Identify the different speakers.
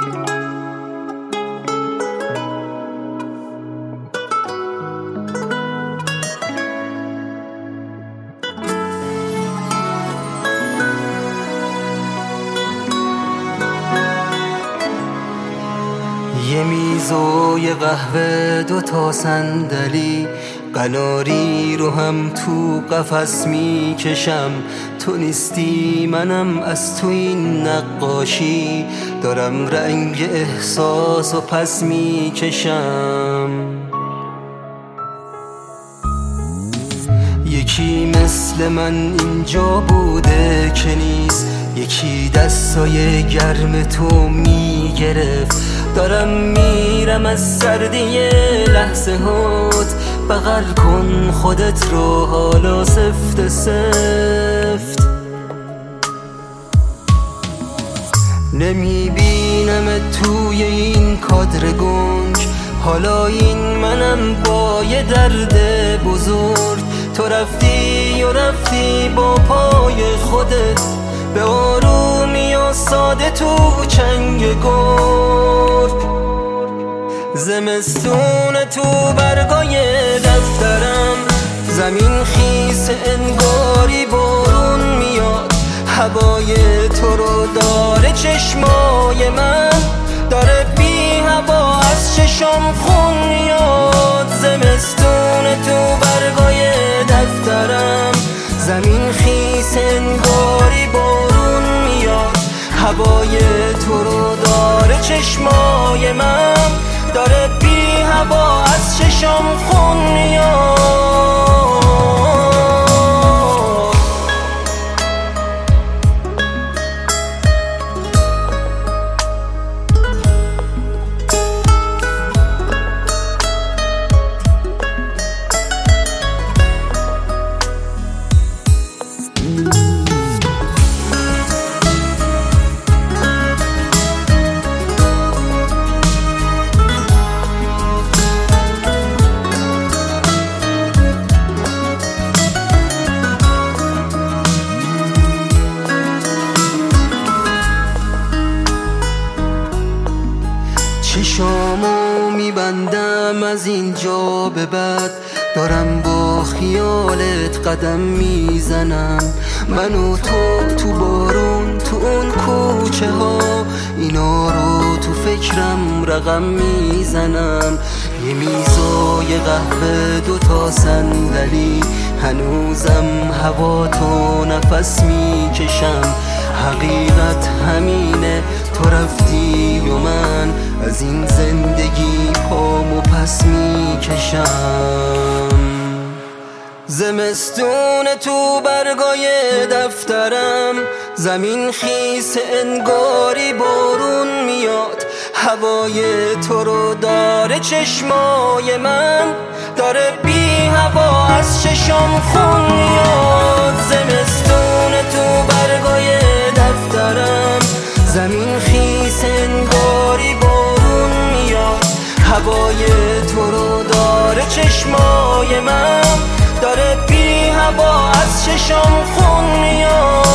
Speaker 1: یه میز و یه قهوه، 2 تا صندلی، قناری رو هم تو قفس میکشم. تو نیستی منم از تو این نقاشی، دارم رنگ احساس و پس میکشم. یکی مثل من اینجا بوده که نیست، یکی دستای گرم تو میگرفت. دارم میرم از سردی لحظه هات، بغل کن خودت رو حالا سفت سفت. نمیبینم توی این کادر گنگ، حالا این منم با یه درد بزرگ. تو رفتی و رفتی با پای خودت، به آرومی و ساده تو چنگ گرگ. زمستون تو برگای دفترم، زمین خیس انگاری بارون میاد. هوای تو رو داره چشمای من، داره بی هوا از چشم خون میاد. زمستون تو برگای دفترم، زمین خیس انگاری بارون میاد. هوای تو رو داره چشمای من، داره بی هوا از چشم خون میاد. چشامو میبندم از اینجا به بعد، دارم با خیالت قدم میزنم. من و تو بارون تو اون کوچه ها، اینا رو تو فکرم رقم میزنم. یه میز و یه قهوه، 2 تا صندلی، هنوزم هوا تو نفس میکشم. حقیقت همینه، تو رفتی و من از این زندگی پامو پس میکشم. زمستون تو برگای دفترم، زمین خیس انگاری بارون میاد. هوای تو رو داره چشمای من، داره بی هوا از چشم خون میاد. زمستون تو برگای دفترم، زمین خیس انگاری بارون میاد. هوای تو رو داره چشمای من، داره بی هوا از چشم خون میاد.